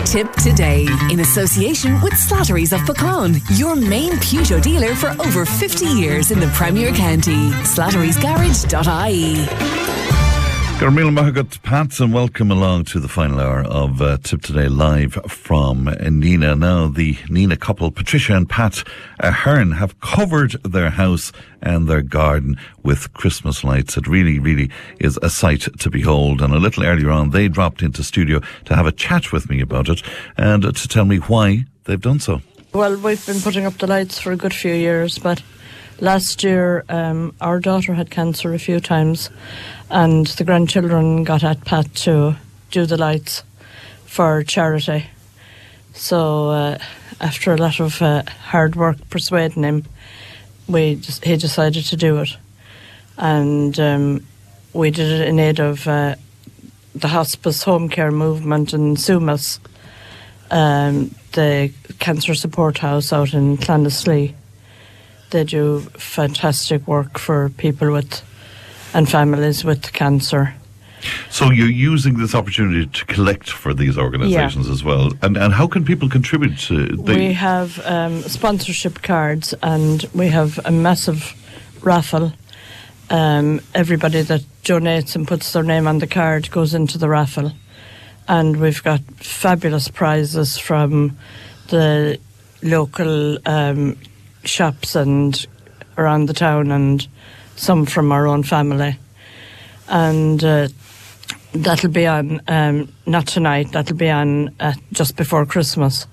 Tip today in association with Slattery's of Pecan, your main Peugeot dealer for over 50 years in the Premier County. Slattery'sGarage.ie. Garmil Mahagat Pats, and welcome along to the final hour of Tip Today live from Nina. Now, the Nina couple, Patricia and Pat Hearn, have covered their house and their garden with Christmas lights. It really, really is a sight to behold. And a little earlier on, they dropped into studio to have a chat with me about it and to tell me why they've done so. Well, we've been putting up the lights for a good few years, but last year our daughter had cancer a few times, and the grandchildren got at Pat to do the lights for charity. So after a lot of hard work persuading him, he decided to do it. And we did it in aid of the hospice home care movement in Sumas, the cancer support house out in Clonaslee. They do fantastic work for people with and families with cancer. So you're using this opportunity to collect for these organisations as well. And how can people contribute to We have sponsorship cards, and we have a massive raffle. Everybody that donates and puts their name on the card goes into the raffle. And we've got fabulous prizes from the local shops and around the town, and some from our own family. And that'll be on, not tonight, that'll be on just before Christmas.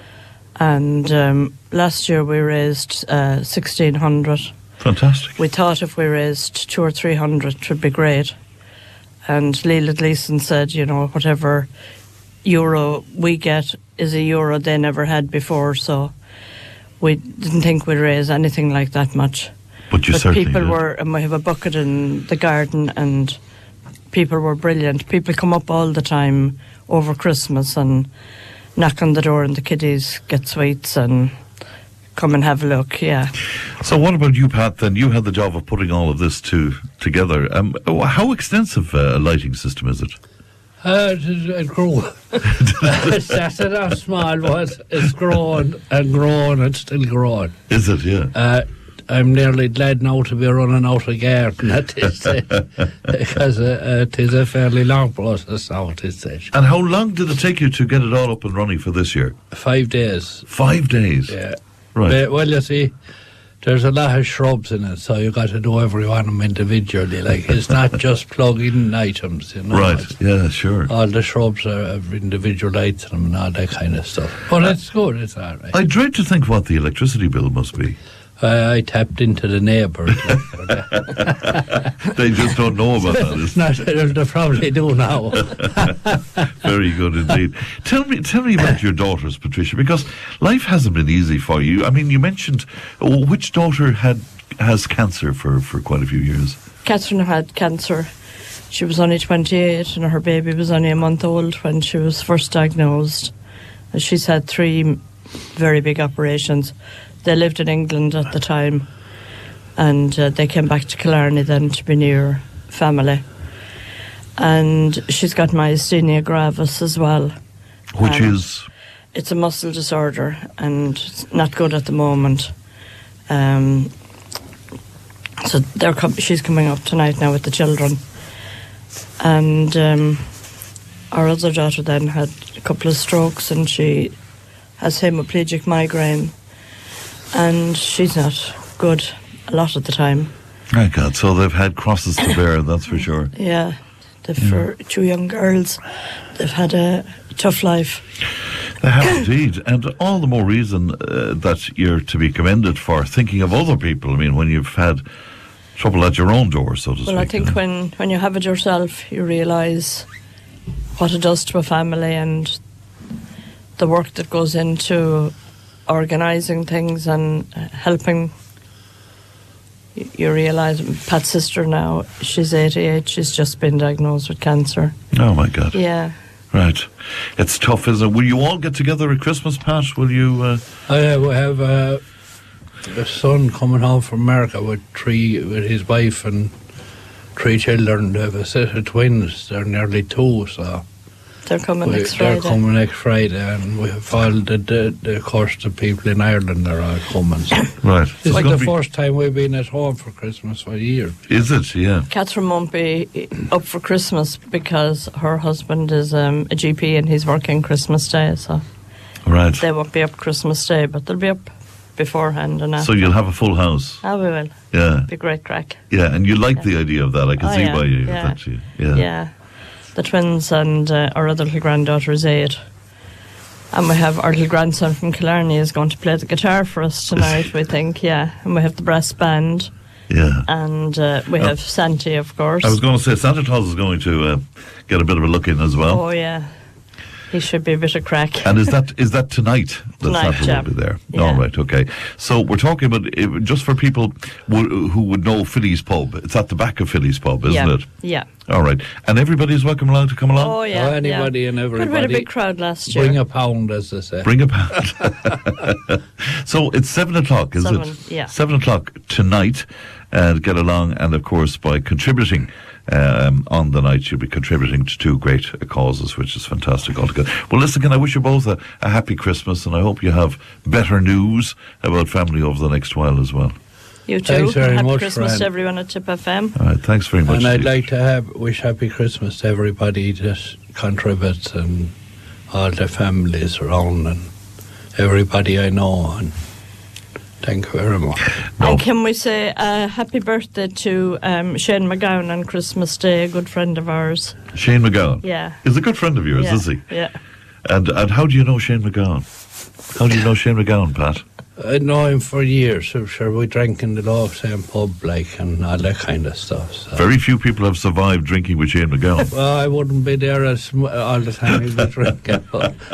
And last year we raised 1,600. Fantastic. We thought if we raised 200 or 300 it would be great. And Leela Gleeson said, you know, whatever euro we get is a euro they never had before, so we didn't think we'd raise anything like that much. But certainly people did. were, and we have a bucket in the garden, and people were brilliant. People come up all the time over Christmas and knock on the door, and the kiddies get sweets and come and have a look, yeah. So what about you, Pat, then? You had the job of putting all of this together. How extensive a lighting system is it? It grew. It started off small, but it's grown and grown and still growing. Is it, yeah? I'm nearly glad now to be running out of garden at this stage, because it is a fairly long process now at this stage. And how long did it take you to get it all up and running for this year? 5 days. 5 days? Yeah. Right. Well, you see, there's a lot of shrubs in it, so you got to do every one of them individually. Like, it's not just plug-in items, you know. Right, yeah, sure. All the shrubs have individual lights in them and all that kind of stuff. But it's good, it's all right. I dread to think what the electricity bill must be. I tapped into the neighbours. They just don't know about that. They probably do now. Very good indeed. Tell me about your daughters, Patricia, because life hasn't been easy for you. I mean, you mentioned which daughter has cancer for quite a few years. Catherine had cancer. She was only 28, and her baby was only a month old when she was first diagnosed. And she's had 3 very big operations. They lived in England at the time, and they came back to Killarney then to be near family. And she's got myasthenia gravis as well. Which is? It's a muscle disorder, and it's not good at the moment. So she's coming up tonight now with the children. And our other daughter then had a couple of strokes, and she has hemiplegic migraine. And she's not good a lot of the time. My God, so they've had crosses to bear, that's for sure. Yeah, for 2 young girls, they've had a tough life. They have indeed, and all the more reason that you're to be commended for thinking of other people. I mean, when you've had trouble at your own door, so to speak. Well, I think when you have it yourself, you realise what it does to a family and the work that goes into organising things and helping. You realise, Pat's sister now, she's 88, she's just been diagnosed with cancer. Oh my God. Yeah. Right. It's tough, isn't it? Will you all get together at Christmas, Pat? Will you? We have a son coming home from America with his wife and 3 children. They have a set of twins. They're nearly 2, so They're coming next Friday. They're coming next Friday, and we have all of course, the people in Ireland are all coming. So. Right. It's like the first time we've been at home for Christmas for years. Is it? Yeah. Catherine won't be up for Christmas because her husband is a GP and he's working Christmas Day, so Right. they won't be up Christmas Day, but they'll be up beforehand and after. So you'll have a full house. Oh, we will. Yeah. Be great crack. Yeah, and you like the idea of that. I can see by you. Yeah. That you. Yeah. Yeah. The twins and our other little granddaughter is 8. And we have our little grandson from Killarney is going to play the guitar for us tonight, we think, yeah. And we have the brass band. Yeah. And we have Santi, of course. I was going to say Santa Claus is going to get a bit of a look in as well. Oh, yeah. He should be a bit of crack. And is that tonight that Tonight, Santa yeah. will be there? Yeah. All right, okay. So we're talking about, just for people who would know Philly's Pub, it's at the back of Philly's Pub, isn't it? Yeah. All right. And everybody's welcome along to come along? Oh, yeah. Anybody and We everybody. had a big crowd last year. Bring a pound, as they say. Bring a pound. So it's 7 o'clock, is 7, it? yeah. 7 o'clock tonight. Get along, and of course, by contributing on the night, you'll be contributing to 2 great causes, which is fantastic altogether. Well, listen, can I wish you both a happy Christmas, and I hope you have better news about family over the next while as well. You too. Thanks very Happy much, Christmas Fran. to everyone at Tip FM. All right, thanks very much. And I'd Steve. like to wish happy Christmas to everybody that contributes and all the families around and everybody I know. And thank you very much. No. And can we say happy birthday to Shane McGowan on Christmas Day, a good friend of ours. Shane McGowan. Yeah. Is a good friend of yours, Yeah. is he? Yeah. And how do you know Shane McGowan? How do you know Shane McGowan, Pat? I know him for years. I'm sure we drank in the low same pub, like, and all that kind of stuff. So. Very few people have survived drinking with Shane McGowan. Well, I wouldn't be there all the time he'd be drinking.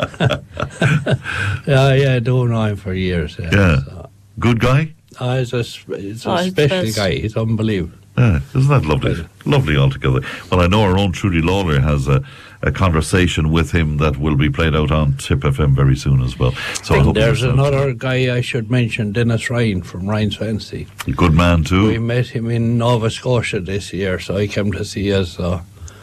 Yeah, I do know him for years. Yeah. So. Good guy? He's a he's special best. guy. He's unbelievable. Yeah, isn't that lovely? Lovely altogether. Well, I know our own Trudy Lawler has a conversation with him that will be played out on Tip FM very soon as well. So I hope There's yourself- another guy I should mention, Dennis Ryan from Ryan's Fancy. Good man We too. met him in Nova Scotia this year, so he came to see us. So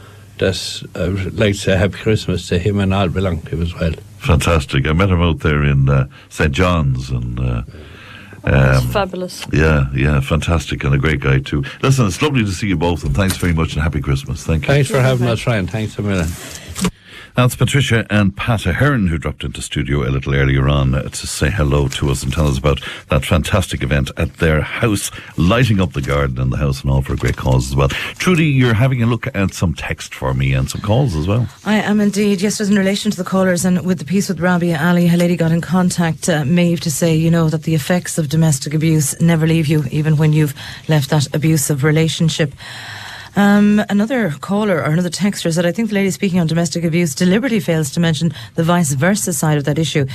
I would like to say Happy Christmas to him and all belong to him as well. Fantastic. I met him out there in St. John's and It's fabulous. yeah, fantastic, and a great guy too. Listen, it's lovely to see you both, and thanks very much, and happy Christmas. Thank you. Thanks for having us, Ryan. Thanks a million. That's Patricia and Pat Ahern, who dropped into studio a little earlier on to say hello to us and tell us about that fantastic event at their house, lighting up the garden and the house and all for a great cause as well. Trudy, you're having a look at some text for me and some calls as well. I am indeed. Yes, just in relation to the callers and with the piece with Rabia Ali, a lady got in contact, Maeve, to say, that the effects of domestic abuse never leave you, even when you've left that abusive relationship. Another caller or another texter said, I think the lady speaking on domestic abuse deliberately fails to mention the vice versa side of that issue.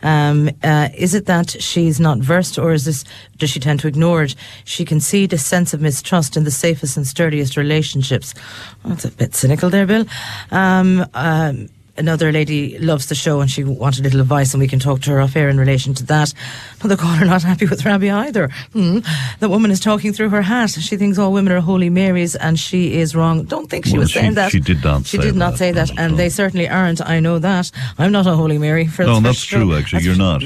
Is it that she's not versed, or does she tend to ignore it? She can see the sense of mistrust in the safest and sturdiest relationships. Well, that's a bit cynical there, Bill. Another lady loves the show and she wanted a little advice, and we can talk to her off air in relation to that. Another caller not happy with Rabia either. The woman is talking through her hat. She thinks all women are Holy Marys and she is wrong. Don't think she was saying that. She did not She say did not that. say that, No, and no. they certainly aren't. I know that. I'm not a Holy Mary. No, that's true, actually. You're not.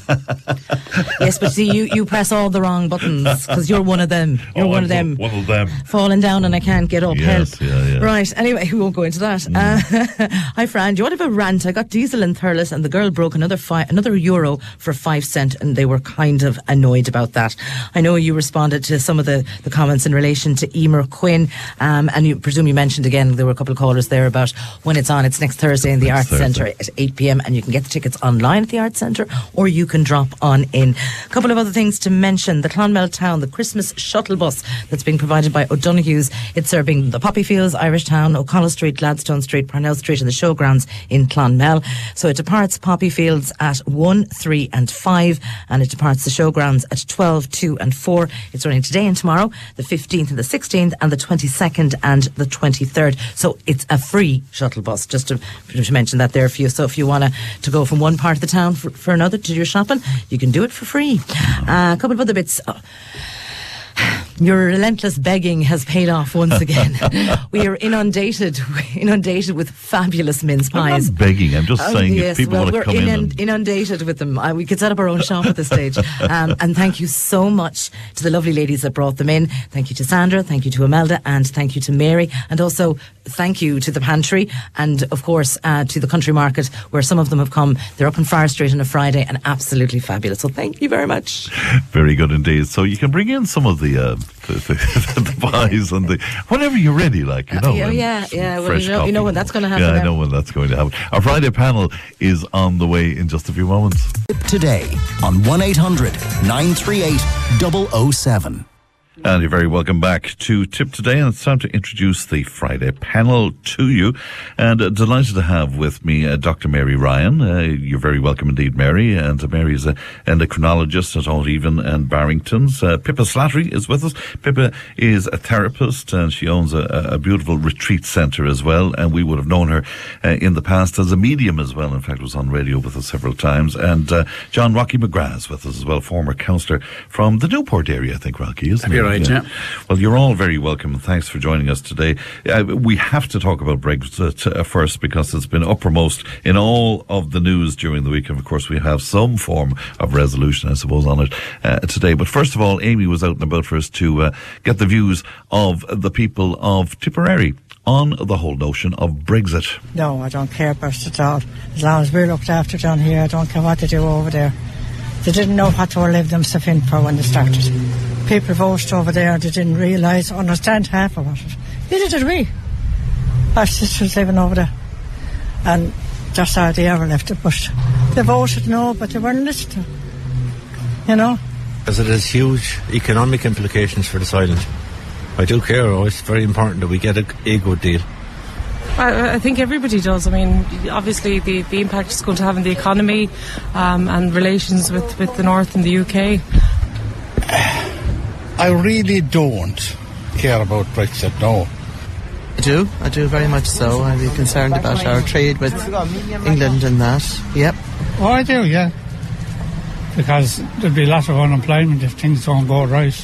Yes, but see, you press all the wrong buttons because you're one of them. You're one of them. One of them. Falling down and I can't get up. Yes, Help. yeah. Right, anyway, we won't go into that. Hi, Fran. Do you want to have a rant? I got diesel in Thurles and the girl broke another €1 for 5 cents, and they were kind of annoyed about that. I know you responded to some of the comments in relation to Emer Quinn, and you presume you mentioned again, there were a couple of callers there about when it's on. It's next Thursday in the Arts Centre at 8 p.m, and you can get the tickets online at the Arts Centre, or you can drop on in. A couple of other things to mention. The Clonmel Town, the Christmas shuttle bus that's being provided by O'Donoghue's. It's serving the Poppy Fields, Irish Town, O'Connell Street, Gladstone Street, Parnell Street and the showgrounds in Clonmel. So it departs Poppy Fields at 1, 3 and 5, and it departs the showgrounds at 12, 2 and 4. It's running today and tomorrow, the 15th and the 16th and the 22nd and the 23rd. So it's a free shuttle bus, just to mention that there for you. So if you want to go from one part of the town for another to do your shopping, you can do it for free. A couple of other bits. Your relentless begging has paid off once again. We are inundated with fabulous mince I'm pies. not begging, I'm just saying Yes, if people want to we're come in. inundated with them. We could set up our own shop at this stage. And thank you so much to the lovely ladies that brought them in. Thank you to Sandra, thank you to Imelda, and thank you to Mary. And also thank you to the pantry and, of course, to the country market where some of them have come. They're up in Fire Street on a Friday and absolutely fabulous. So thank you very much. Very good indeed. So you can bring in some of the pies and the whenever you're ready, like, you know. Yeah. Well, fresh you know when that's going to happen. Yeah, I know when that's going to happen. Our Friday panel is on the way in just a few moments. Today on 1-800 938 007. And you're very welcome back to Tip Today, and it's time to introduce the Friday panel to you. And delighted to have with me Dr. Mary Ryan. You're very welcome indeed, Mary. And Mary is an endocrinologist at Alt-Even and Barrington's. Pippa Slattery is with us. Pippa is a therapist, and she owns a beautiful retreat centre as well. And we would have known her in the past as a medium as well. In fact, was on radio with us several times. And John Rocky McGrath is with us as well, former councillor from the Newport area, I think, Rocky, isn't he? Right, yeah. Well, you're all very welcome, and thanks for joining us today. We have to talk about Brexit first, because it's been uppermost in all of the news during the week, and of course we have some form of resolution, I suppose, on it today. But first of all, Amy was out and about for us to get the views of the people of Tipperary on the whole notion of Brexit. No, I don't care about it at all. As long as we're looked after down here, I don't care what they do over there. They didn't know what they were leaving themselves in for when they started. People voted over there, they didn't understand half of it. Neither did we. Our sisters living over there. And that's how they ever left it. But they voted no, but they weren't listened to. You know? Because it has huge economic implications for this island. I do care, though. It's very important that we get a good deal. I think everybody does. I mean, obviously the impact it's going to have on the economy and relations with the North and the UK. I really don't care about Brexit, no. I do very much so. I'd be concerned about our trade with England and that, yep. Oh, I do, yeah. Because there'd be a lot of unemployment if things don't go right.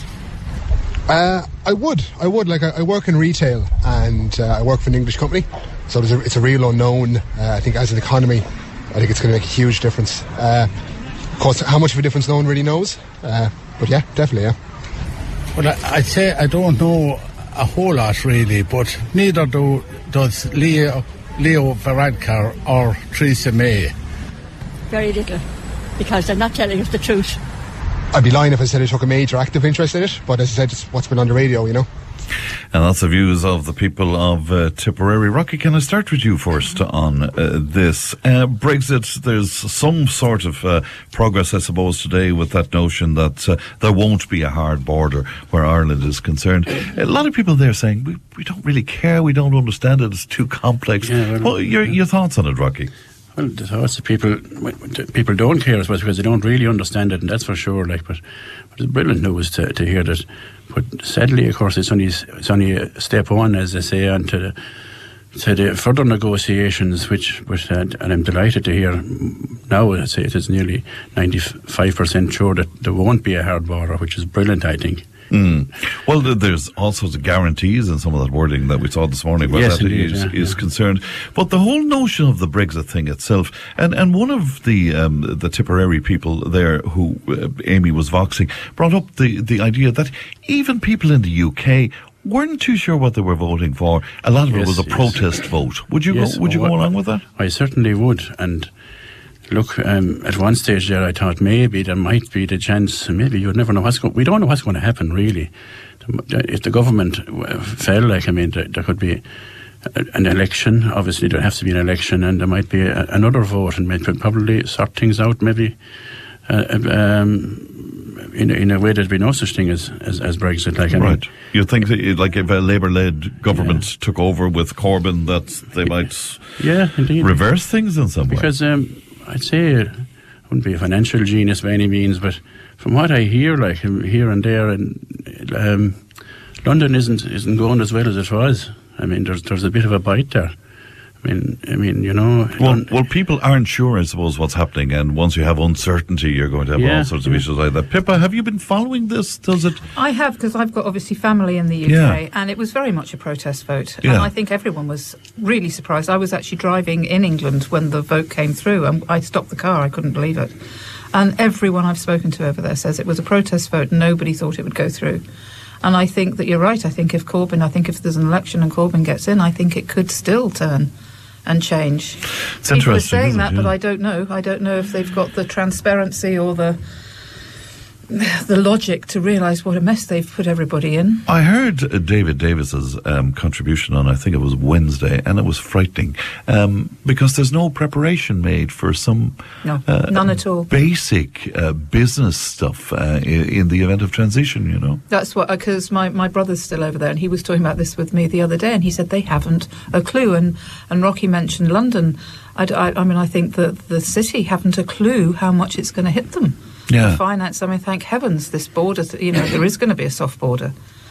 I would. Like, I work in retail, and I work for an English company, so it's a real unknown. I think as an economy, I think it's going to make a huge difference. Of course, how much of a difference no one really knows, but yeah, definitely, yeah. Well, I'd say I don't know a whole lot really, but neither does Leo Varadkar or Theresa May. Very little, because they're not telling us the truth. I'd be lying if I said I took a major active interest in it, but as I said, it's what's been on the radio, you know. And that's the views of the people of Tipperary. Rocky, can I start with you first on this? Brexit, there's some sort of progress, I suppose, today with that notion that there won't be a hard border where Ireland is concerned. A lot of people there saying, we don't really care, we don't understand it, it's too complex. Yeah, well, your thoughts on it, Rocky? Well, the thoughts of people don't care, I suppose, because they don't really understand it, and that's for sure. But it's brilliant news to hear that. But sadly, of course, it's only a step one, as they say, on to the further negotiations. And I'm delighted to hear now. I'd say it is nearly 95% sure that there won't be a hard border, which is brilliant, I think. Well, there's all sorts of guarantees in some of that wording that we saw this morning, but yes, that indeed, is concerned. But the whole notion of the Brexit thing itself, and one of the Tipperary people there who Amy was voxing brought up the idea that even people in the UK weren't too sure what they were voting for. A lot of it was a protest vote. Would you go along with that? I certainly would, and look, at one stage there I thought maybe there might be the chance, maybe you would never know we don't know what's going to happen really. If the government fell, there could be an election, obviously there has to be an election, and there might be another vote, and might probably sort things out maybe in a way there'd be no such thing as Brexit. Right. You think that, if a Labour-led government took over with Corbyn, that they might reverse things in some way? Because I'd say I wouldn't be a financial genius by any means, but from what I hear, here and there, and London isn't going as well as it was. I mean, there's a bit of a bite there, I mean, you know. Well, people aren't sure, I suppose, what's happening, and once you have uncertainty, you're going to have all sorts of issues like that. Pippa, have you been following this? Does it? I have, because I've got obviously family in the UK, and it was very much a protest vote, and I think everyone was really surprised. I was actually driving in England when the vote came through, and I stopped the car. I couldn't believe it, and everyone I've spoken to over there says it was a protest vote. Nobody thought it would go through. And I think that you're right. I think if there's an election and Corbyn gets in, I think it could still turn and change. It's interesting. People are saying that, but I don't know. I don't know if they've got the transparency or the logic to realise what a mess they've put everybody in. I heard David Davis's contribution on, I think it was Wednesday, and it was frightening because there's no preparation made for some none at all basic business stuff in the event of transition, you know. That's what, because my brother's still over there, and he was talking about this with me the other day, and he said they haven't a clue. And Rocky mentioned London. I mean, I think that the city haven't a clue how much it's going to hit them. Yeah. Finance, I mean, thank heavens this border, there is going to be a soft border.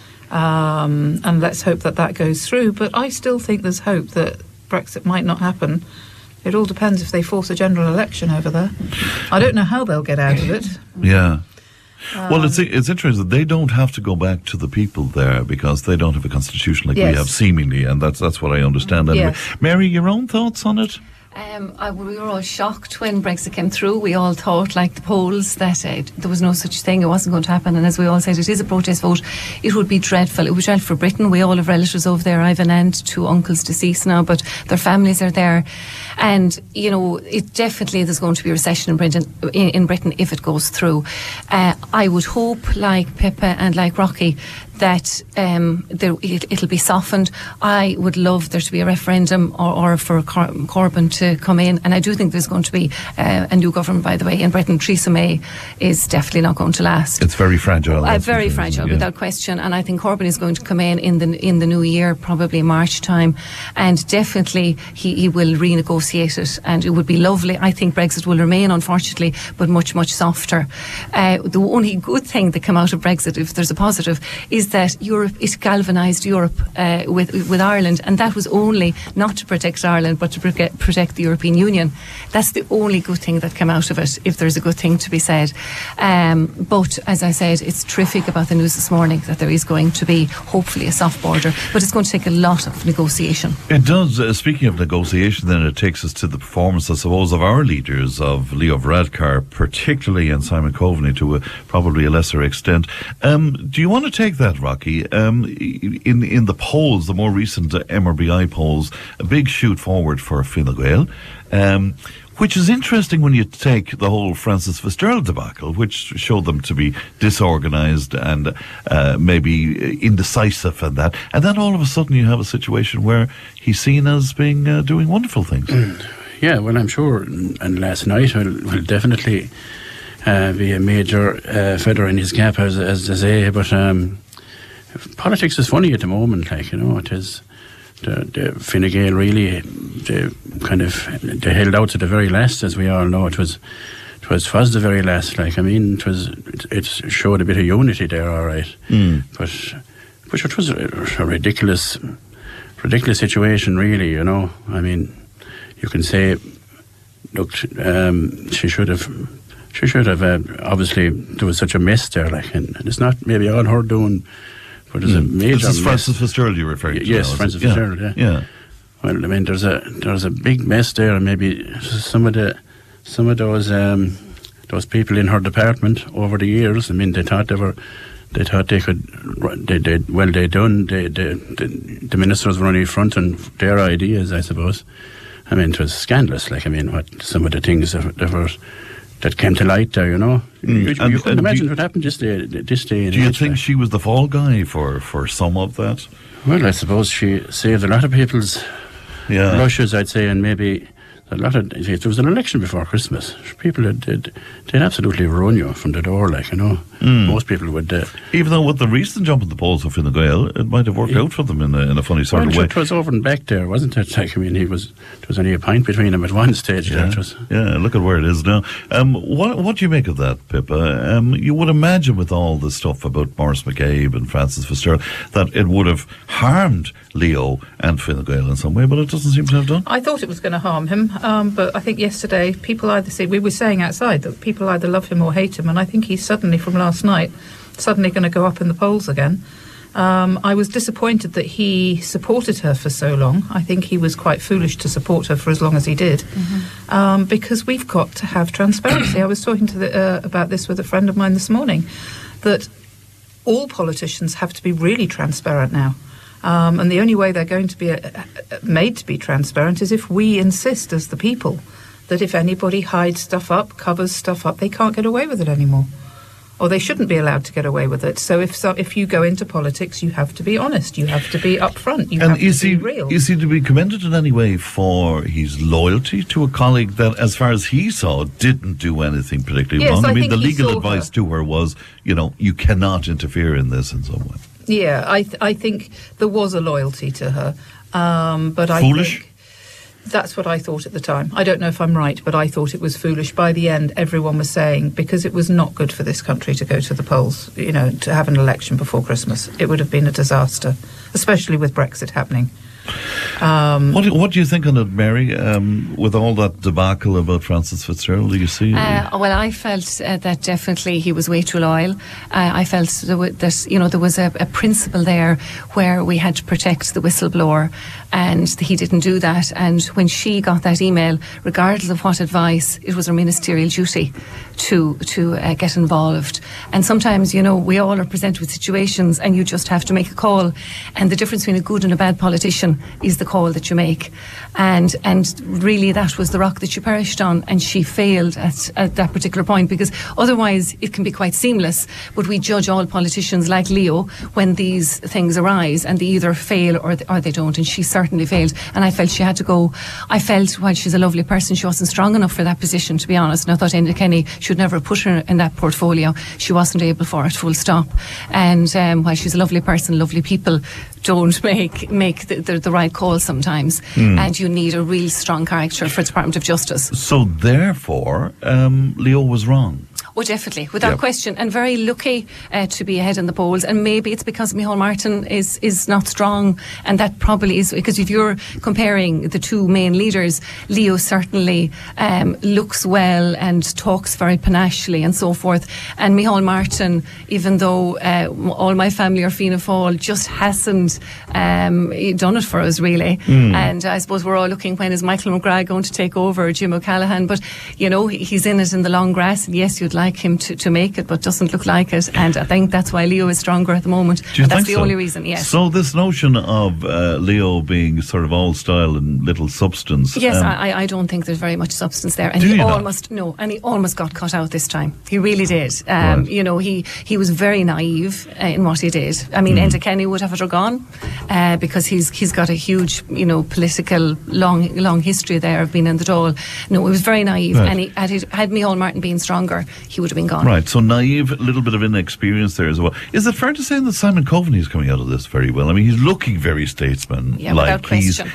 And let's hope that goes through. But I still think there's hope that Brexit might not happen. It all depends if they force a general election over there. I don't know how they'll get out of it. Yeah. Well, it's interesting that they don't have to go back to the people there because they don't have a constitution like we have, seemingly, and that's what I understand anyway. Yes. Mary, your own thoughts on it? We were all shocked when Brexit came through. We all thought, like the polls, that there was no such thing. It wasn't going to happen. And as we all said, it is a protest vote. It would be dreadful. It would be dreadful for Britain. We all have relatives over there. I have an aunt, 2 uncles deceased now, but their families are there. And, you know, it definitely there's going to be a recession in Britain if it goes through. I would hope, like Pippa and like Rocky, that it'll be softened. I would love there to be a referendum or for Corbyn to come in, and I do think there's going to be a new government, by the way, in Britain. Theresa May is definitely not going to last. It's very fragile. Very fragile, without question, and I think Corbyn is going to come in the new year, probably March time, and definitely he will renegotiate it, and it would be lovely. I think Brexit will remain, unfortunately, but much, much softer. The only good thing that came out of Brexit, if there's a positive, is that it galvanised Europe with Ireland, and that was only not to protect Ireland but to protect the European Union. That's the only good thing that came out of it, if there's a good thing to be said. But as I said, it's terrific about the news this morning that there is going to be hopefully a soft border, but it's going to take a lot of negotiation. It does. Speaking of negotiation, then it takes us to the performance, I suppose, of our leaders, of Leo Varadkar particularly, and Simon Coveney to probably a lesser extent. Do you want to take that, Rocky? In the polls, the more recent MRBI polls, a big shoot forward for Fine Gael, which is interesting when you take the whole Francis Fitzgerald debacle, which showed them to be disorganised and maybe indecisive and that. And then all of a sudden you have a situation where he's seen as being doing wonderful things. Yeah, well, I'm sure, and last night will definitely be a major feather in his cap, as they say, but politics is funny at the moment, like, you know, it is. The Fine Gael really, they held out to the very last, as we all know. It was the very last. Like, I mean, it showed a bit of unity there, all right. But it was a ridiculous situation, really. You know, I mean, you can say, look, she should have. Obviously, there was such a mess there, like, and it's not maybe all her doing. But there's a major. This is Francis Fitzgerald you're referring to. Yes, now, Francis Fitzgerald. Yeah. Well, I mean, there's a big mess there, and maybe some of those people in her department over the years. I mean, they thought they could. The ministers were only fronting their ideas, I suppose. I mean, it was scandalous. Like, I mean, what some of the things that came to light there, you know. You couldn't imagine what happened this day. Do you think she was the fall guy for some of that? Well, I suppose she saved a lot of people's blushes, I'd say, and maybe a lot of, if there was an election before Christmas, people they'd absolutely run you from the door, like, you know. Most people would. Even though with the recent jump in the polls for Fine Gael, it might have worked out for them in a funny sort of way. It was over and back there, wasn't it? Like, I mean, there was only a pint between them at one stage. Yeah, look at where it is now. What do you make of that, Pippa? You would imagine with all the stuff about Maurice McCabe and Francis Fitzgerald that it would have harmed Leo and Fine Gael in some way, but it doesn't seem to have done. I thought it was going to harm him, but I think yesterday people we were saying outside that people either love him or hate him, and I think he's suddenly, from last night, going to go up in the polls again. I was disappointed that he supported her for so long. I think he was quite foolish to support her for as long as he did, because we've got to have transparency. I was talking about this with a friend of mine this morning, that all politicians have to be really transparent now. And the only way they're going to be made to be transparent is if we insist as the people that if anybody hides stuff up, covers stuff up, they can't get away with it anymore. Or they shouldn't be allowed to get away with it. So if you go into politics, you have to be honest. You have to be upfront. You have to be real. Is he to be commended in any way for his loyalty to a colleague that, as far as he saw, didn't do anything particularly wrong? I mean, the legal advice to her was, you cannot interfere in this in some way. Yeah, I think there was a loyalty to her. But foolish? I think that's what I thought at the time. I don't know if I'm right, but I thought it was foolish. By the end, everyone was saying, because it was not good for this country to go to the polls, to have an election before Christmas. It would have been a disaster, especially with Brexit happening. What do you think on it, Mary? With all that debacle about Francis Fitzgerald, do you see? Well, I felt that definitely he was way too loyal. I felt that there was a principle there where we had to protect the whistleblower, and he didn't do that. And when she got that email, regardless of what advice, it was her ministerial duty to get involved. And sometimes, we all are presented with situations, and you just have to make a call. And the difference between a good and a bad politician is the call that you make, and really that was the rock that she perished on, and she failed at that particular point, because otherwise it can be quite seamless, but we judge all politicians like Leo when these things arise, and they either fail or they don't, and she certainly failed, and I felt she had to go. I felt while she's a lovely person, she wasn't strong enough for that position, to be honest, and I thought Enda Kenny should never have put her in that portfolio. She wasn't able for it, full stop. And while she's a lovely person, lovely people don't make the right call sometimes, and you need a real strong character for the Department of Justice. So therefore, Leo was wrong. Oh, definitely, without question, and very lucky to be ahead in the polls. And maybe it's because Micheál Martin is not strong, and that probably is because if you're comparing the two main leaders, Leo certainly looks well and talks very panachely and so forth. And Micheál Martin, even though all my family are Fianna Fáil, just hasn't done it for us really. And I suppose we're all looking, when is Michael McGrath going to take over Jim O'Callaghan? But he's in it in the long grass, and yes, you'd like him to make it, but doesn't look like it, and I think that's why Leo is stronger at the moment. And that's the only reason. Yes. So this notion of Leo being sort of all style and little substance. Yes, I don't think there's very much substance there, and he almost got cut out this time. He really did. Right. He was very naive in what he did. I mean, Enda Kenny would have it or gone, because he's got a huge political long history there of being in the Dáil. No, he was very naive, right. And had Micheál Martin been stronger, he would have been gone. Right, so naive, a little bit of inexperience there as well. Is it fair to say that Simon Coveney is coming out of this very well? I mean, he's looking very statesman-like. Yeah, without question.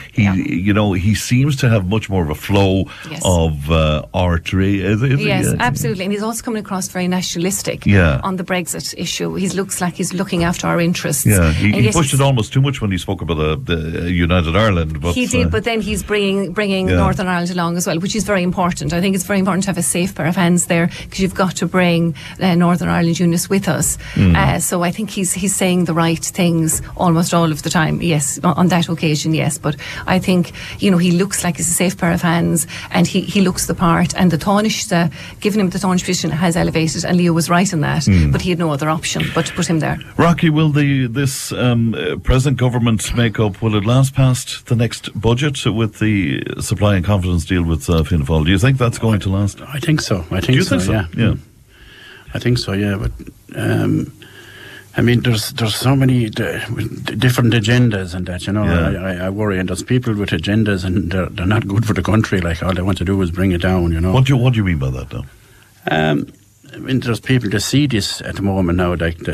He seems to have much more of a flow of oratory. Yes, absolutely. And he's also coming across very nationalistic on the Brexit issue. He looks like he's looking after our interests. Yeah, he pushed it almost too much when he spoke about the United Ireland. But, he did, but then he's bringing Northern Ireland along as well, which is very important. I think it's very important to have a safe pair of hands there, because you've got to bring Northern Ireland units with us. So I think he's saying the right things almost all of the time. Yes, on that occasion, yes. But I think, he looks like he's a safe pair of hands, and he looks the part. And the Taoiseach, giving him the Taoiseach position, has elevated, and Leo was right in that. But he had no other option but to put him there. Rocky, will this present government make-up, will it last past the next budget with the supply and confidence deal with Fianna Fáil? Do you think that's going to last? I think so. Do you think so? Yeah. I think so, yeah. But I mean, there's so many different agendas and that, you know. Yeah. I worry, and there's people with agendas, and they're not good for the country. Like, all they want to do is bring it down, you know. What do you mean by that, though? I mean, there's people that see this at the moment now, like they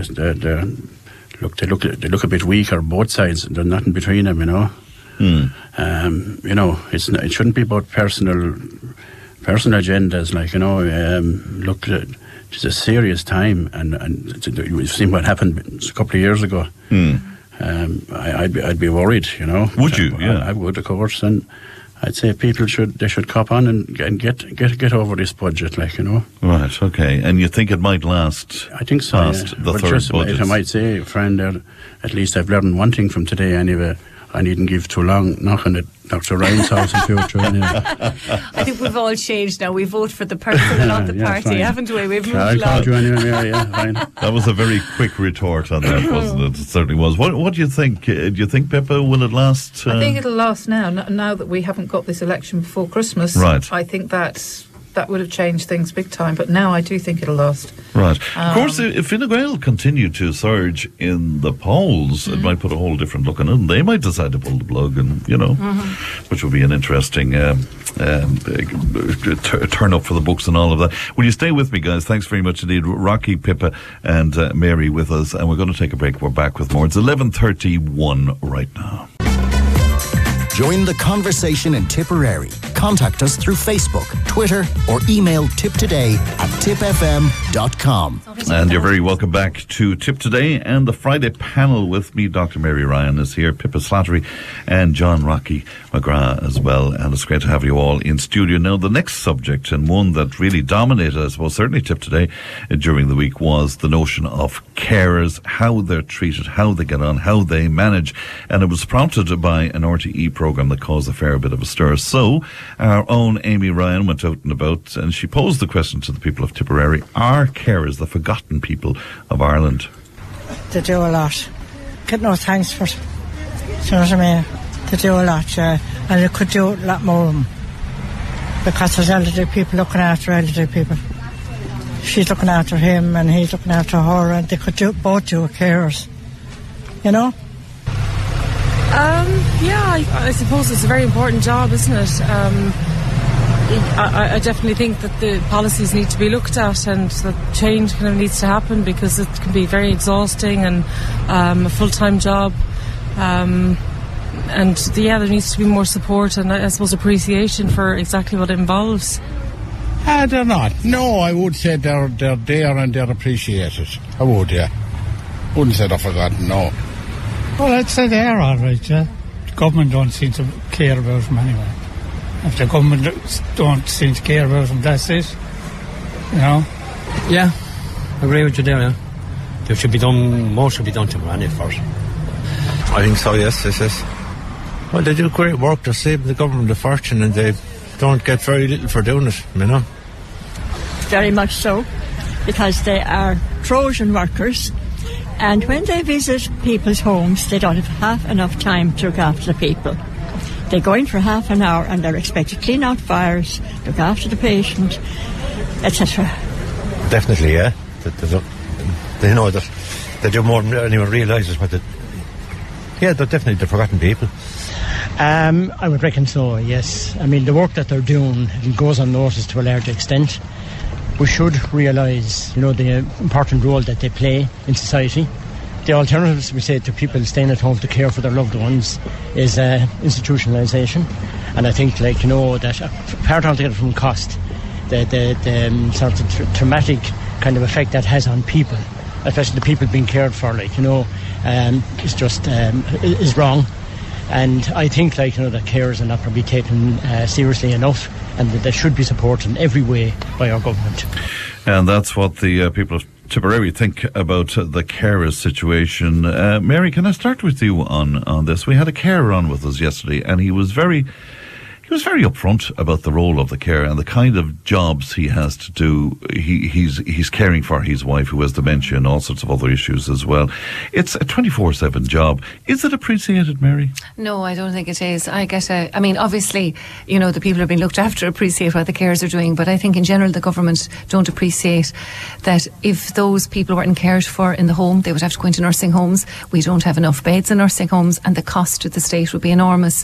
look a bit weaker, both sides. There's nothing between them, you know. You know, it shouldn't be about personal agendas, like, you know. Look, it's a serious time, and we've seen what happened a couple of years ago. I'd be worried, you know. Would you? Yeah, I would, of course, and I'd say people should cop on and get over this budget, like, you know. Right. Okay. And you think it might last? I think so. Past the third budget. I might say, friend, at least I've learned one thing from today, anyway. I needn't give too long knocking at Dr. Ryan's house in future. Anyway. I think we've all changed now. We vote for the person and not the party, fine. Haven't we? We've moved along. I called you anyway, Mary, fine. That was a very quick retort on that, wasn't it? It certainly was. What do you think? Do you think, Pippa, will it last? I think it'll last now that we haven't got this election before Christmas. Right. I think that would have changed things big time, but now I do think it'll last. Right. Of course, if Fine Gael continue to surge in the polls, it might put a whole different look on it, and they might decide to pull the plug, and, you know, which will be an interesting turn up for the books and all of that. Will you stay with me, guys? Thanks very much indeed. Rocky, Pippa and Mary with us, and we're going to take a break. We're back with more. It's 11:31 right now. Join the conversation in Tipperary. Contact us through Facebook, Twitter, or email tiptoday@tipfm.com. And you're very welcome back to Tip Today, and the Friday panel with me. Dr. Mary Ryan is here, Pippa Slattery and John Rocky McGrath as well, and it's great to have you all in studio. Now, the next subject, and one that really dominated, I suppose, certainly Tip Today during the week, was the notion of carers, how they're treated, how they get on, how they manage, and it was prompted by an RTE programme that caused a fair bit of a stir. So our own Amy Ryan went out and about, and she posed the question to the people of Tipperary: are carers the forgotten people of Ireland? They do a lot. Get no thanks for it. Do you know what I mean? They do a lot, and they could do a lot more of them, because there's elderly people looking after elderly people. She's looking after him and he's looking after her, and they could both do carers, you know. I suppose it's a very important job, isn't it? I definitely think that the policies need to be looked at, and that change kind of needs to happen, because it can be very exhausting and a full-time job. And there needs to be more support and, I suppose, appreciation for exactly what it involves. They're not. No, I would say they're there and they're appreciated. I would, yeah. Wouldn't say they're forgotten, no. Well, I'd say they are all right, yeah. The government don't seem to care about them anyway. If the government don't seem to care about them, that's it. You know? Yeah, I agree with you there, yeah. There should be done, more should be done to Ranny first. I think so, yes. Well, they do great work. They're saving the government a fortune, and they don't get very little for doing it, you know? Very much so, because they are Trojan workers, and when they visit people's homes, they don't have half enough time to look after the people. They go in for half an hour and they're expected to clean out fires, look after the patient, etc. Definitely, yeah. They know that they do more than anyone realises what they... Yeah, they're definitely the forgotten people. I would reckon so, yes. I mean, the work that they're doing, it goes unnoticed to a large extent. We should realise, the important role that they play in society. The alternatives, we say, to people staying at home to care for their loved ones is institutionalisation. And I think, that apart altogether from cost, the sort of traumatic kind of effect that has on people, especially the people being cared for, is just is wrong. And I think, that carers are not probably taken seriously enough, and that they should be supported in every way by our government. And that's what the people of Tipperary think about the carers situation. Mary, can I start with you on this? We had a carer on with us yesterday, and he was very he was very upfront about the role of the carer and the kind of jobs he has to do. He's caring for his wife who has dementia and all sorts of other issues as well. It's a 24/7 job. Is it appreciated, Mary? No, I don't think it is. I mean, obviously, you know, the people who are being looked after appreciate what the carers are doing, but I think in general the government don't appreciate that if those people weren't cared for in the home, they would have to go into nursing homes. We don't have enough beds in nursing homes, and the cost to the state would be enormous.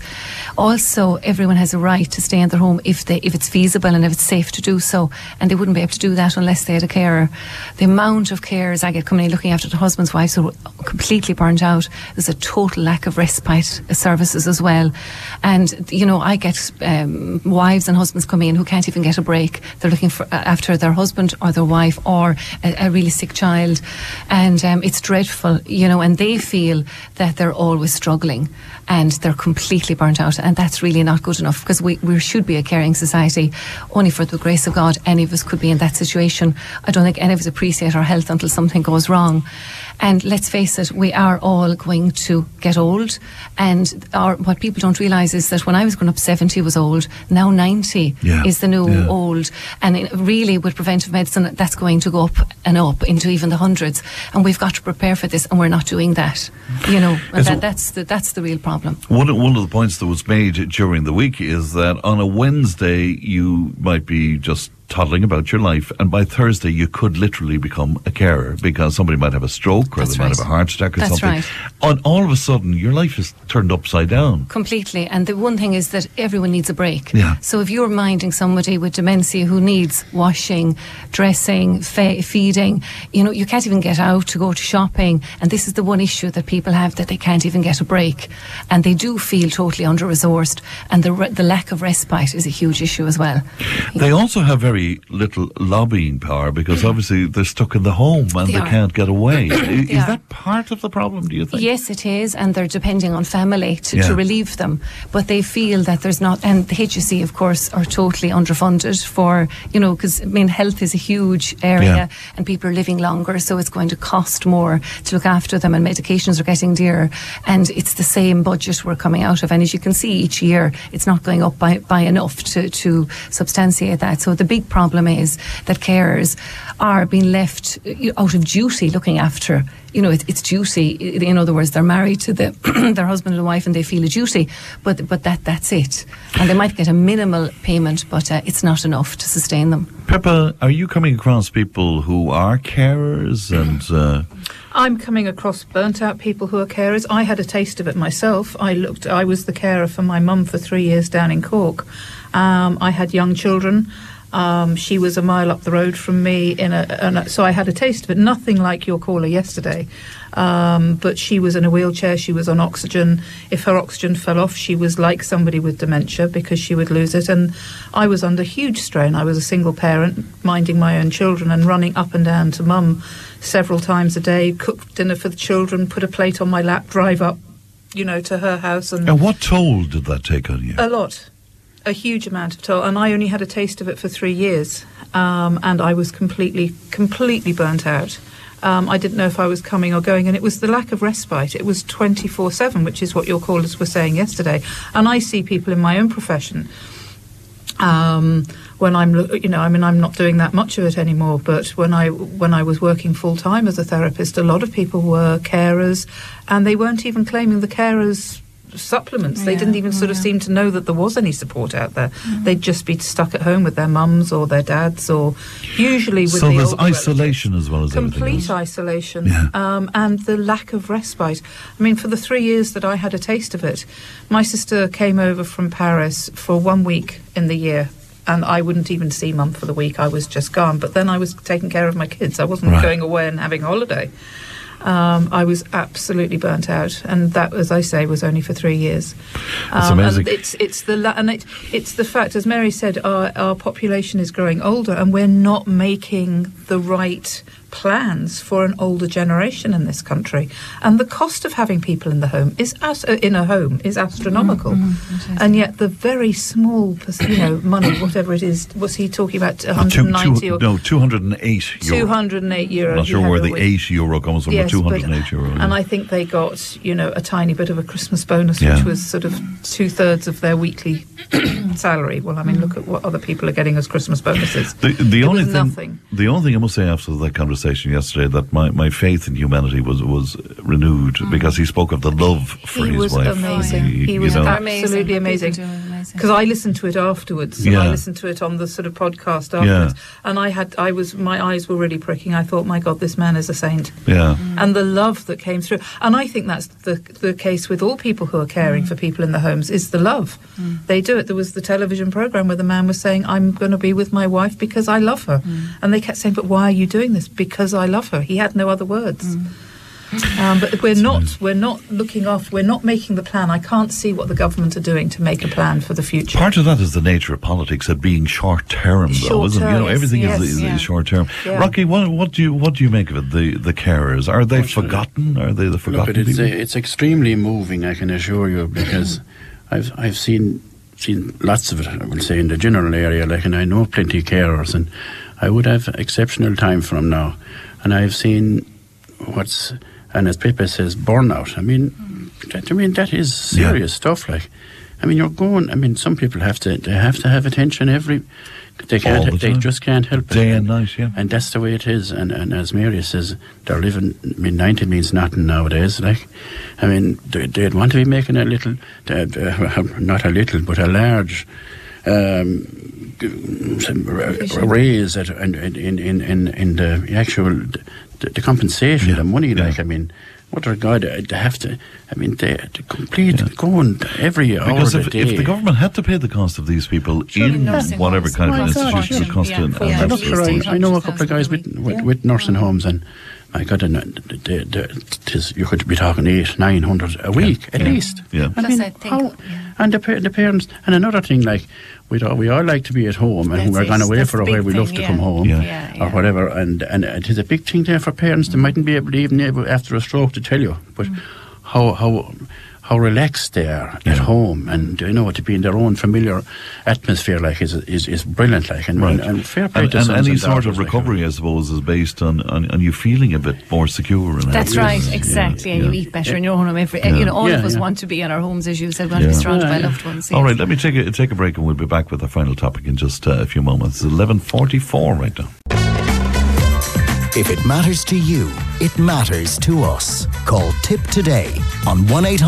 Also, everyone has a right to stay in their home if it's feasible and if it's safe to do so, and they wouldn't be able to do that unless they had a carer. The amount of carers I get coming in looking after their husbands' wives who are completely burnt out. There's a total lack of respite services as well, and you know, I get wives and husbands come in who can't even get a break. They're looking for after their husband or their wife or a really sick child, and it's dreadful, you know, and they feel that they're always struggling and they're completely burnt out, and that's really not good enough, because we should be a caring society. Only for the grace of God any of us could be in that situation. I don't think any of us appreciate our health until something goes wrong. And let's face it, we are all going to get old, and what people don't realise is that when I was growing up, 70 was old. Now 90 is the new old, and really with preventive medicine that's going to go up and up into even the hundreds, and we've got to prepare for this, and we're not doing that, you know, and that's the real problem. One of the points that was made during the week is that on a Wednesday you might be just toddling about your life, and by Thursday you could literally become a carer because somebody might have a stroke or they might have a heart attack or something. Right. And all of a sudden your life is turned upside down. Completely. And the one thing is that everyone needs a break. Yeah. So if you're minding somebody with dementia who needs washing, dressing, feeding, you know, you can't even get out to go to shopping, and this is the one issue that people have, that they can't even get a break, and they do feel totally under-resourced, and the lack of respite is a huge issue as well. They also have very little lobbying power because obviously they're stuck in the home and they can't get away. Is that part of the problem, do you think? Yes, it is, and they're depending on family to relieve them, but they feel that there's not, and the HSE of course are totally underfunded for, you know, because I mean health is a huge area and people are living longer, so it's going to cost more to look after them, and medications are getting dearer, and it's the same budget we're coming out of, and as you can see each year it's not going up by enough to substantiate that. So the big problem is that carers are being left out of duty looking after, you know, it's duty. In other words, they're married to their husband and wife and they feel a duty, but that's it. And they might get a minimal payment, but it's not enough to sustain them. Pippa, are you coming across people who are carers and... I'm coming across burnt out people who are carers. I had a taste of it myself. I was the carer for my mum for 3 years down in Cork. I had young children. She was a mile up the road from me, so I had a taste of it. Nothing like your caller yesterday, but she was in a wheelchair. She was on oxygen. If her oxygen fell off, she was like somebody with dementia because she would lose it. And I was under huge strain. I was a single parent, minding my own children and running up and down to mum several times a day, cook dinner for the children, put a plate on my lap, drive up, you know, to her house. And what toll did that take on you? A lot. A huge amount of toll, and I only had a taste of it for 3 years, and I was completely burnt out. I didn't know if I was coming or going, and it was the lack of respite. It was 24/7, which is what your callers were saying yesterday. And I see people in my own profession. When I'm, you know, I mean, I'm not doing that much of it anymore. But when I was working full time as a therapist, a lot of people were carers, and they weren't even claiming the carers supplements. They didn't even sort of seem to know that there was any support out there. They'd just be stuck at home with their mums or their dads, or usually with so the there's older isolation as well as complete isolation, and the lack of respite. I mean, for the 3 years that I had a taste of it, my sister came over from Paris for 1 week in the year, and I wouldn't even see mum for the week. I was just gone, but then I was taking care of my kids. I wasn't going away and having a holiday. I was absolutely burnt out, and that, as I say, was only for 3 years. That's amazing. And it's the fact, as Mary said, our population is growing older, and we're not making the right plans for an older generation in this country, and the cost of having people in the home is astronomical, and yet the very small money, whatever it is, was he talking about 190 or 208 euro. 208 euro. I'm not sure where the €8 comes from, but 208 euro. And I think they got a tiny bit of a Christmas bonus, which was sort of 2/3 of their weekly salary. Well, I mean, look at what other people are getting as Christmas bonuses. The only thing I must say after that conversation yesterday, that my faith in humanity was renewed, because he spoke of the love for his wife. Amazing. He was absolutely amazing. Because I listened to it afterwards, and I listened to it on the sort of podcast afterwards, and my eyes were really pricking. I thought, my God, this man is a saint. Yeah. And the love that came through, and I think that's the case with all people who are caring for people in the homes, is the love. They do it. There was the television program where the man was saying, I'm going to be with my wife because I love her, and they kept saying, but why are you doing this? Because I love her. He had no other words. But we're not looking after, we're not making the plan. I can't see what the government are doing to make a plan for the future. Part of that is the nature of politics, at being short-term, though, isn't it? Everything is short-term. Yeah. Rocky, what do you make of it? The carers, are they forgotten? Are they the forgotten people? It's extremely moving, I can assure you, because I've seen lots of it, I will say, in the general area, and I know plenty of carers, and I would have exceptional time for them now. And I've seen and as Pippa says, burnout. I mean, that is serious stuff. You're going. Some people have to have attention They just can't help it. Day and night, yeah. And that's the way it is. And as Mary says, they're living. 90 means nothing nowadays. They'd want to be making a little, not a little, but a large raise in the actual. The compensation, the money, what are God? They have to. They complete going every hour because of the day. If the government had to pay the cost of these people in whatever kind of institution, it cost I know a couple of guys with nursing homes, and my God, you could be talking 800-900 a week at least. Yeah. And the parents, and another thing, we all like to be at home, and we're gone away for a while. We love to come home, or whatever. And it is a big thing there for parents. They mightn't be able after a stroke to tell you, but how relaxed they are at home, and to be in their own familiar atmosphere is brilliant. And fair play to sons and any sort of recovery, I suppose, is based on you feeling a bit more secure. That's right, exactly. And you eat better in your home. All of us want to be in our homes, as you said, want to be surrounded by loved ones. All right, let me take a break, and we'll be back with our final topic in just a few moments. It's 11:44 right now. If it matters to you, it matters to us. Call Tip today on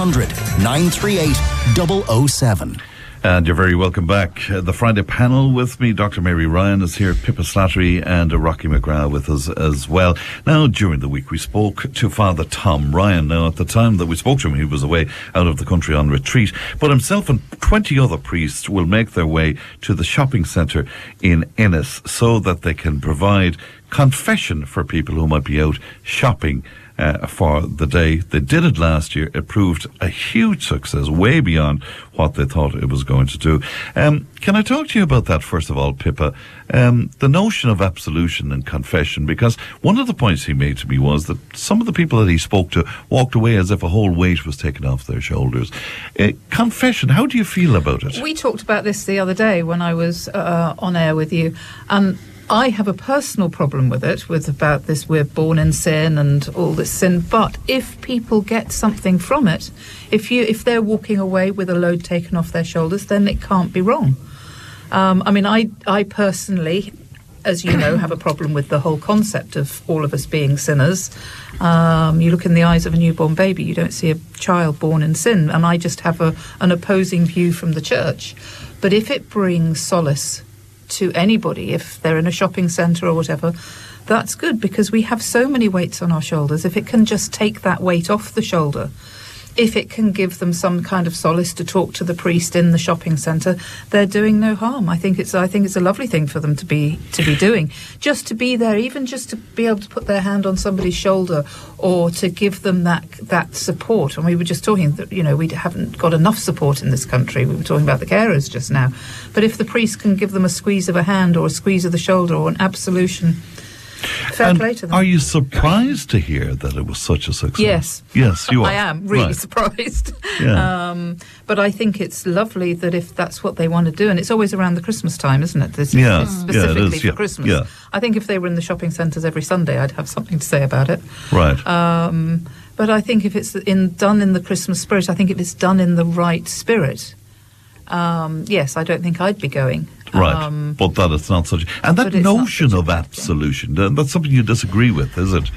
1-800-938-007. And you're very welcome back. The Friday panel with me, Dr. Mary Ryan is here, Pippa Slattery and Rocky McGrath with us as well. Now, during the week, we spoke to Father Tom Ryan. Now, at the time that we spoke to him, he was away out of the country on retreat. But himself and 20 other priests will make their way to the shopping centre in Ennis so that they can provide confession for people who might be out shopping for the day. They did it last year. It proved a huge success, way beyond what they thought it was going to do. Can I talk to you about that, first of all, Pippa? The notion of absolution and confession, because one of the points he made to me was that some of the people that he spoke to walked away as if a whole weight was taken off their shoulders. Confession, how do you feel about it? We talked about this the other day when I was on air with you, and I have a personal problem with it, about this we're born in sin and all this sin. But if people get something from it, if they're walking away with a load taken off their shoulders, then it can't be wrong. I personally, as you know, have a problem with the whole concept of all of us being sinners. You look in the eyes of a newborn baby, you don't see a child born in sin, and I just have an opposing view from the church. But if it brings solace to anybody, if they're in a shopping centre or whatever, that's good, because we have so many weights on our shoulders. If it can just take that weight off the shoulder, if it can give them some kind of solace to talk to the priest in the shopping centre, they're doing no harm. I think it's a lovely thing for them to be doing. Just to be there, even just to be able to put their hand on somebody's shoulder, or to give them that support. And we were just talking that, we haven't got enough support in this country. We were talking about the carers just now. But if the priest can give them a squeeze of a hand, or a squeeze of the shoulder, or an absolution, Fair play to them. Are you surprised to hear that it was such a success? Yes. Yes, you are. I am really surprised. Yeah. But I think it's lovely that if that's what they want to do, and it's always around the Christmas time, isn't it? This Yeah. specifically it is. for Christmas. Yeah. I think if they were in the shopping centres every Sunday, I'd have something to say about it. Right. But I think if it's done in the Christmas spirit, I think if it's done in the right spirit, yes, I don't think I'd be going. Right, but that it's not such... And that notion of absolution, that's something you disagree with, is it?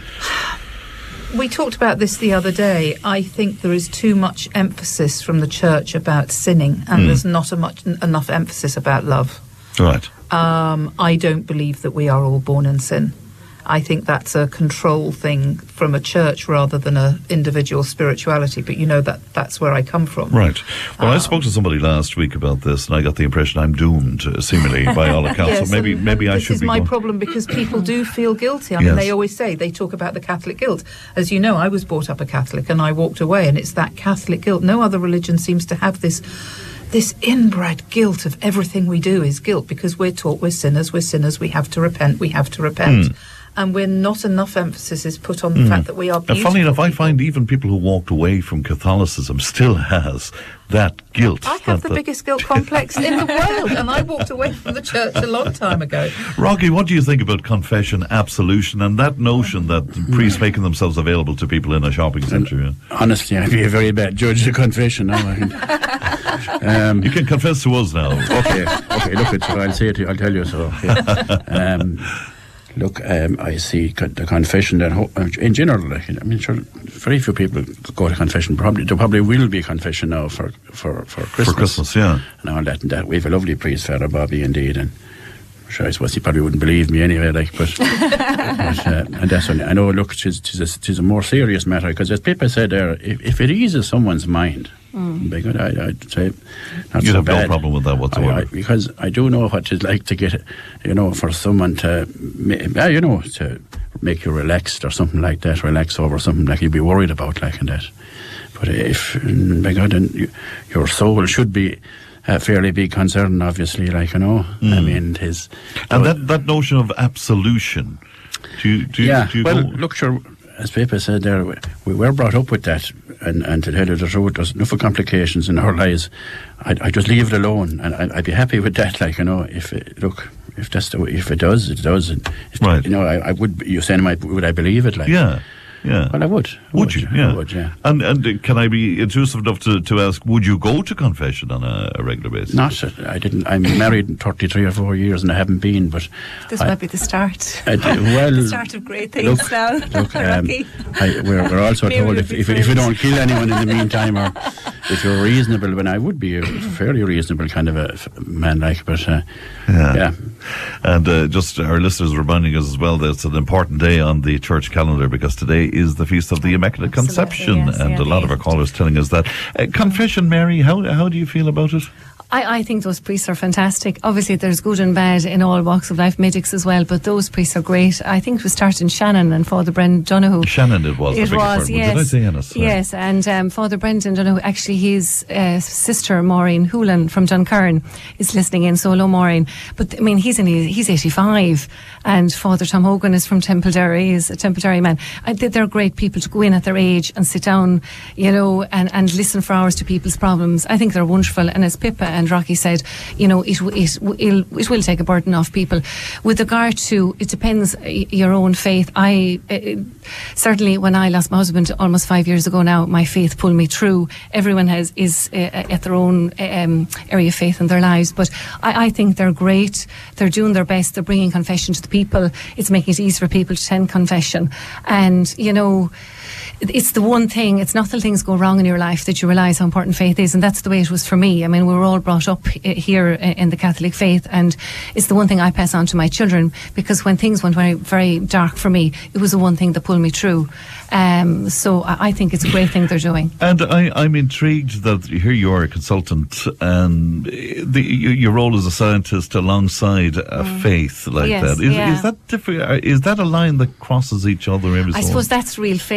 We talked about this the other day. I think there is too much emphasis from the church about sinning, and there's not enough emphasis about love. Right. I don't believe that we are all born in sin. I think that's a control thing from a church rather than a individual spirituality. But that's where I come from. Right. Well, I spoke to somebody last week about this, and I got the impression I'm doomed, seemingly, by all accounts. Yes, so maybe I should be. This is my problem, because people do feel guilty. I mean, they always say, they talk about the Catholic guilt. As you know, I was brought up a Catholic, and I walked away, and it's that Catholic guilt. No other religion seems to have this inbred guilt of everything we do is guilt, because we're taught we're sinners, we have to repent. And not enough emphasis is put on the fact that we are beautiful. Funny enough, I find even people who walked away from Catholicism still has that guilt. I have the biggest guilt complex in the world, and I walked away from the church a long time ago. Rocky, what do you think about confession, absolution, and that notion that priests making themselves available to people in a shopping centre? Honestly, I'd be a very bad judge of confession now. You can confess to us now. Okay, look, I'll say it to you, I'll tell you so. Okay. Look, I see the confession that in general, sure, very few people go to confession. There probably will be confession now for Christmas. For Christmas, yeah. And all that. We have a lovely priest, Father Bobby, indeed, and sure, I suppose he probably wouldn't believe me anyway, but and that's only, I know, look, it's a more serious matter, because as Pippa said there, if it eases someone's mind, by God, I'd say not you'd so have bad. no problem with that whatsoever. Because I do know what it's like to get, for someone to make you relaxed or something like that, relax over something like you'd be worried about, like that. But if, by God, then your soul should be fairly big concern, obviously, I mean, his... And that notion of absolution, do you well, go... look, sure, as Pippa said there, we were brought up with that, and to tell you the truth, there's enough complications in our lives. I just leave it alone, and I'd be happy with that, if it does, it does. And right. I would, you saying, would I believe it, Yeah. Yeah. Well, I would. Would you? Yeah. I would, yeah. And can I be intrusive enough to ask, would you go to confession on a regular basis? Not, I didn't. I'm married 33 or 4 years and I haven't been, but... This might be the start. The start of great things now. Look, we're also told if you don't kill anyone in the meantime, or if you're reasonable, when I would be a fairly reasonable kind of a man, but... yeah. And just our listeners reminding us as well that it's an important day on the church calendar, because today is the Feast of the Immaculate Conception, yes, and a lot of our callers telling us that. Confession, Mary, how do you feel about it? I think those priests are fantastic. Obviously, there's good and bad in all walks of life, medics as well, but those priests are great. I think it was started in Shannon and Father Brendan Donoghue. Shannon it was. It was, yes. Did I say Ennis? Yes, and Father Brendan Donoghue, actually his sister Maureen Hoolan from Dunkern is listening in, so hello Maureen. But I mean, he's 85, and Father Tom Hogan is from Templederry, he's a Templederry man. They're great people to go in at their age and sit down, and listen for hours to people's problems. I think they're wonderful, and as Pippa and Rocky said, it will take a burden off people. With regard to, it depends your own faith. Certainly when I lost my husband almost 5 years ago now, my faith pulled me through. Everyone is at their own area of faith in their lives, but I think they're great. They're doing their best. They're bringing confession to the people. It's making it easy for people to attend confession, and it's the one thing, it's not that things go wrong in your life that you realise how important faith is, and that's the way it was for me. I mean, we were all brought up here in the Catholic faith, and it's the one thing I pass on to my children, because when things went very, very dark for me, it was the one thing that pulled me through. So I think it's a great thing they're doing. And I'm intrigued that here you are a consultant, and your role as a scientist alongside faith like that. Is that different? Is that a line that crosses each other? I suppose that's real faith, isn't it?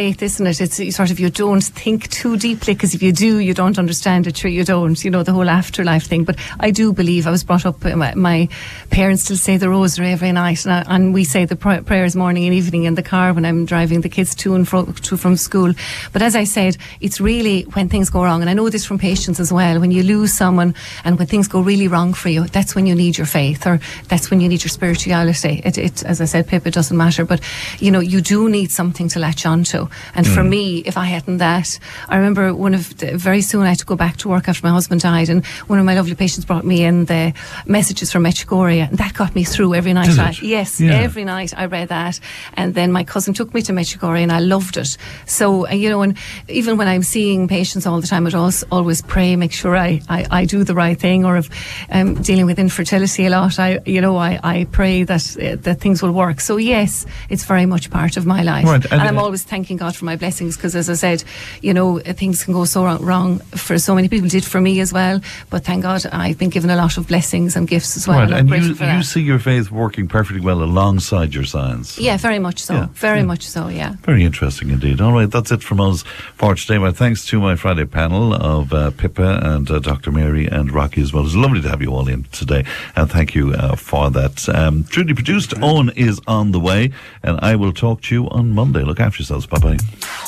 it. It's sort of, you don't think too deeply, because if you do, you don't understand it. Sure, you don't, you know, the whole afterlife thing. But I do believe, I was brought up, my parents still say the rosary every night, and we say the prayers morning and evening in the car when I'm driving the kids to and from school. But as I said, it's really when things go wrong, and I know this from patients as well, when you lose someone and when things go really wrong for you, that's when you need your faith, or that's when you need your spirituality. It as I said, Pip, it doesn't matter, but you know, you do need something to latch onto. And for me, if I hadn't that, I remember very soon I had to go back to work after my husband died, and one of my lovely patients brought me in the messages from Medjugorje, and that got me through every night. Every night I read that, and then my cousin took me to Medjugorje, and I loved it. So you know, and even when I'm seeing patients all the time, I'd always pray, make sure I do the right thing, or if I'm dealing with infertility a lot, I pray that things will work. So yes, it's very much part of my life, right, and I'm always thanking God for my blessings, because as I said, you know, things can go so wrong for so many people, did for me as well, but thank God I've been given a lot of blessings and gifts as well. Right, and you see your faith working perfectly well alongside your science. Yeah, very much so. Much so, yeah. Very interesting indeed. All right, that's it from us for today. My thanks to my Friday panel of Pippa and Dr. Mary and Rocky as well. It was lovely to have you all in today, and thank you for that. Truly produced. Owen is on the way, and I will talk to you on Monday. Look after yourselves. Bye-bye.